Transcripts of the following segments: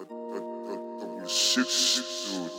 Shit, dude.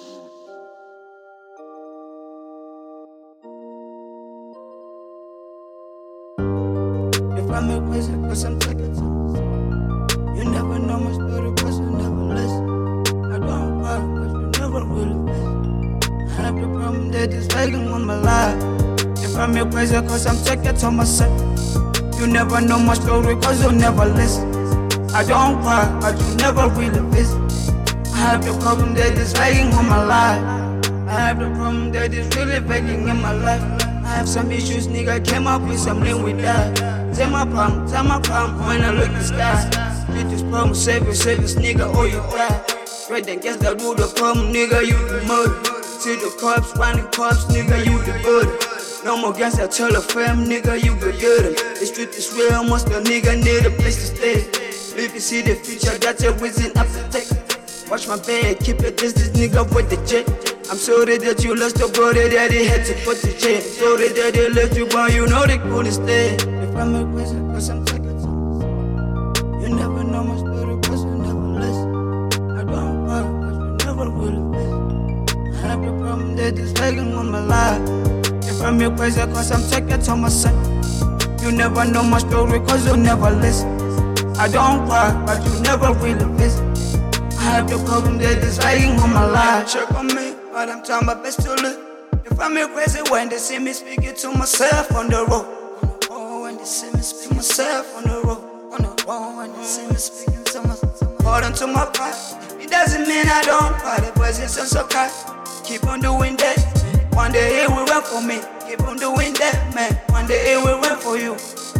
If I make crazy, cause I'm taking time. You never know my story, cause you never listen. I don't cry, cause you never really listen. I have the problem that is begging on my life. If I make crazy, cause I'm taking to myself. You never know my story, cause you never listen. I don't cry, but you never really listen. I have the problem that is begging on my life. I have the problem that is really begging in my life. I have some issues, nigga, came up with some link with that. Tell my problem, when I look in the sky. With this problem, save this nigga, or you die. Right then, guess that do the problem, nigga, you the murder. See the cops, running cops, nigga, you the burden. No more gas, I tell a fam, nigga, you the good. The street is real, most the nigga need a place to stay. If you see the future, that's a reason I protect. Watch my bag, keep it this nigga with the jet. I'm sorry that you lost your brother, that he had to put the jet. Sorry that they left you, but you know they couldn't stay. If I make crazy, cause I'm taking time. You never know my story, cause you never listen. I don't cry, cause you never really listen. I have the problem that is begging on my life. If I make crazy, cause I'm taking to myself. You never know my story, cause you never listen. I don't cry, but you never really listen. I have the problem that is lying on my life. Check on me, but I'm trying my best to live. If I'm crazy when they see me speaking to myself on the road. When they see me speaking to myself on the road. When they see me speaking to myself. Hold on to my pride. It doesn't mean I don't cry. The presence is so kind. Keep on doing that. One day it will work for me. Keep on doing that, man. One day it will work for you.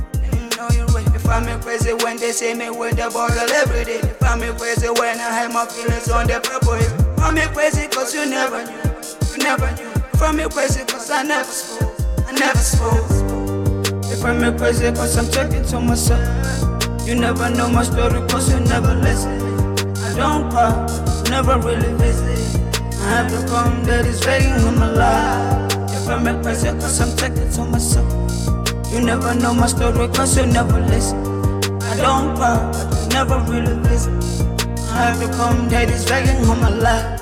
If I'm crazy when they see me with the bottle every day. If I'm crazy when I have my feelings on the purple hill. I'm crazy cause you never knew. You never knew. If I'm crazy cause I never spoke. I never spoke. If I'm crazy cause I'm talking to myself. You never know my story cause you never listen. I don't cry, never really visit. I have the problem that is begging in my life. If I'm crazy cause I'm talking to myself. You never know my story cause you never listen. I don't cry, but you never really listen. I have the problem that is begging on my life.